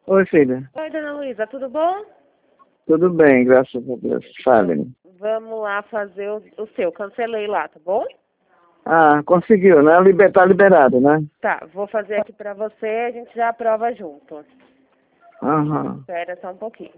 Oi, filha. Oi, dona Luísa, tudo bom? Tudo bem, graças a Deus. Fale-me. Vamos lá fazer o seu. Cancelei lá, tá bom? Ah, conseguiu, né? Tá liberado, né? Tá, vou fazer aqui pra você, a gente já aprova junto. Aham. Espera só um pouquinho.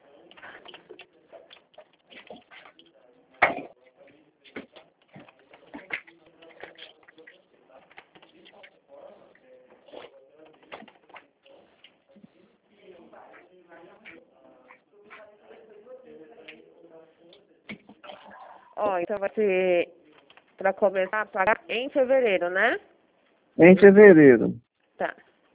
Ó, então vai ser pra começar a pagar em fevereiro, né? Em fevereiro. Tá.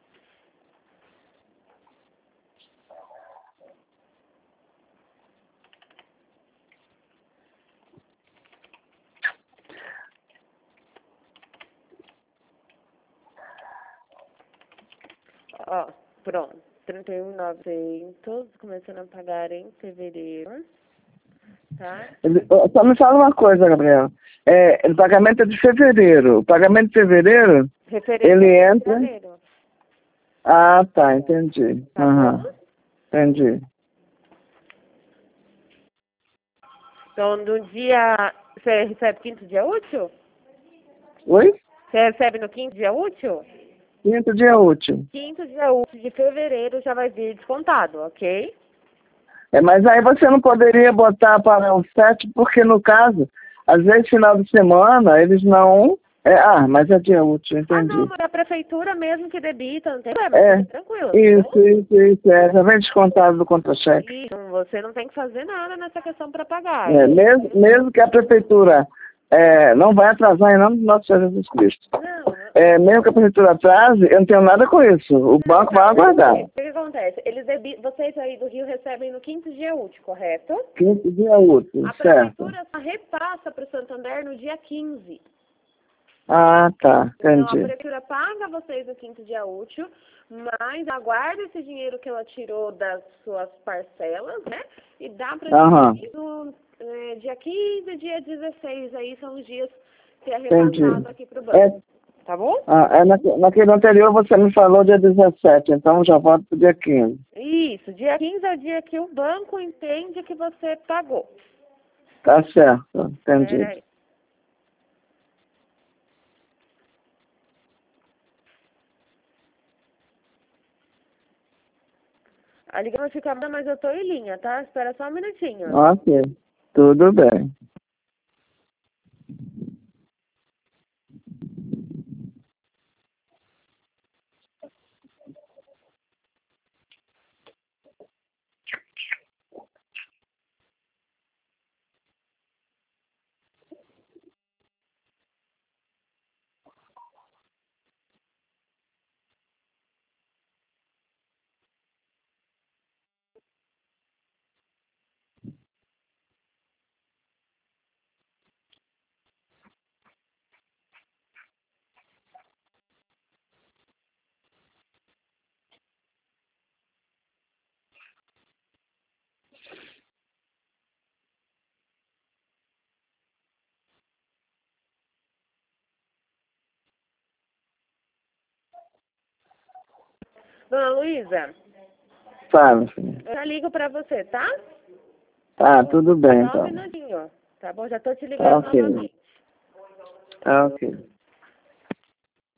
Ó, pronto. 31.900, começando a pagar em fevereiro, tá? Só me fala uma coisa, Gabriel. O pagamento é de fevereiro. O pagamento de fevereiro, Referente ele a entra... fevereiro, Ah, tá, entendi. tá Aham, bom? entendi. Então, no dia... Você recebe quinto dia útil? Oi? Você recebe no quinto dia útil? Quinto dia útil. Quinto dia útil de fevereiro já vai vir descontado, ok? Mas aí você não poderia botar para o 7, porque no caso, às vezes final de semana, eles não... mas é dia útil, Ah, não, entendi. mas é a prefeitura mesmo que debita, não tem problema, É, fica tranquilo, tá bom? isso, já vem descontado do contra-cheque. Isso, você não tem que fazer nada nessa questão para pagar. Mesmo que a prefeitura não vai atrasar em nome do nosso Senhor Jesus Cristo. Não, Mesmo que a prefeitura atrase, eu não tenho nada com isso. O banco vai aguardar. o que acontece? Vocês aí do Rio recebem no quinto dia útil, correto? Quinto dia útil, A certo. prefeitura só repassa para o Santander no dia 15. Ah, tá, Então, a entendi. prefeitura paga vocês no quinto dia útil, mas aguarda esse dinheiro que ela tirou das suas parcelas, né? E dá para Aham, gente no dia 15 e dia 16. Aí são os dias que é entendi. repassado aqui para o banco. Tá bom? Naquele anterior você me falou dia 17, então já volto pro dia 15. Isso. Dia 15 é o dia que o banco entende que você pagou. Tá certo, entendi. Peraí. A ligação vai ficar, mas eu tô em linha, tá? Espera só um minutinho. Ok, tudo bem. Dona Luísa, Fala, filho. eu já ligo pra você, tá? Tá, tudo bem, Só um então. minutinho, tá bom? Já tô te Tá ligando ok. novamente. Tá ok.